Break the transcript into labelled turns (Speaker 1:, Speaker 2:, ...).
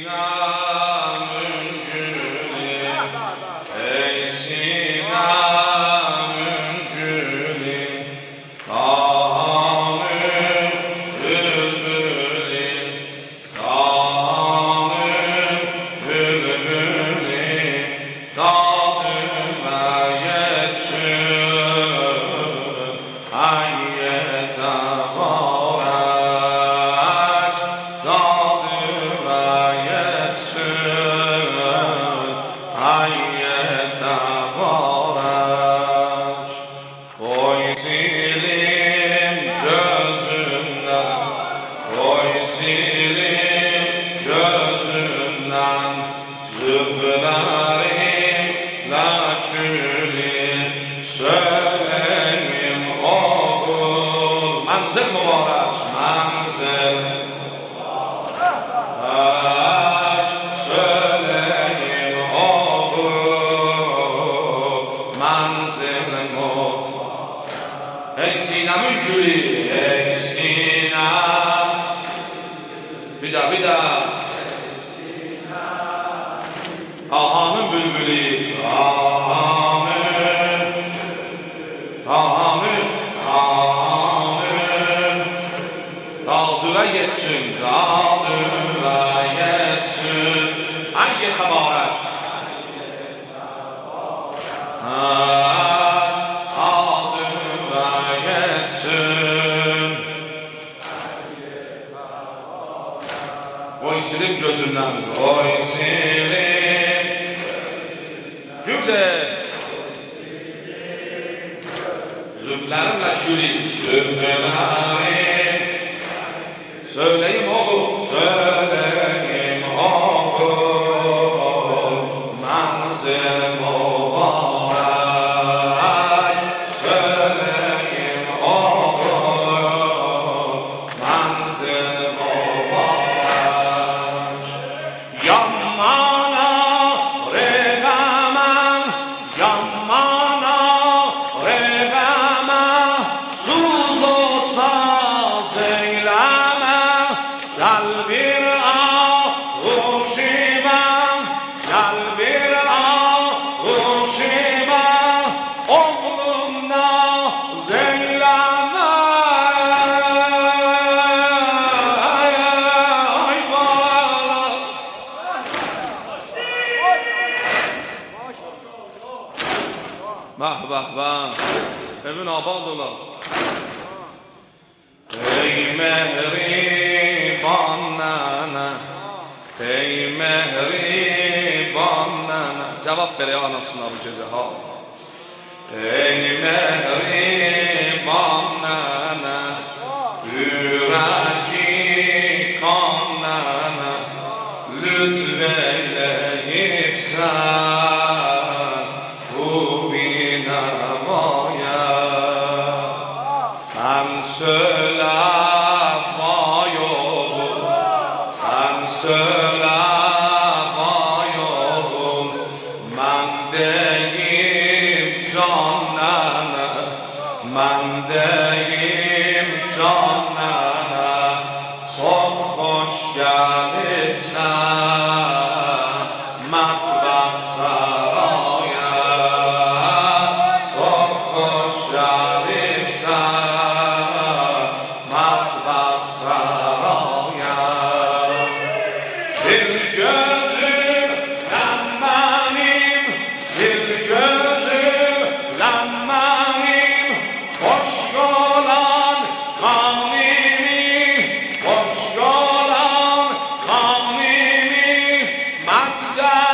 Speaker 1: ببین آباد اولا ای مهریبان ننه ای مهریبان ننه جواب فره anasını bu gece ha ey mehriban nene üreci kan nene lütfeyleyip sen bu binamaya sen söyle vay oğlum sen söyle vay oğlum ben deyim can nene ben deyim can nene çok hoş gelirsen matbaa saraya çok hoş gelirsen matbaa saraya sil gözümden benim sil gözümden benim hoş olan kanimi hoş olan kanimi ben de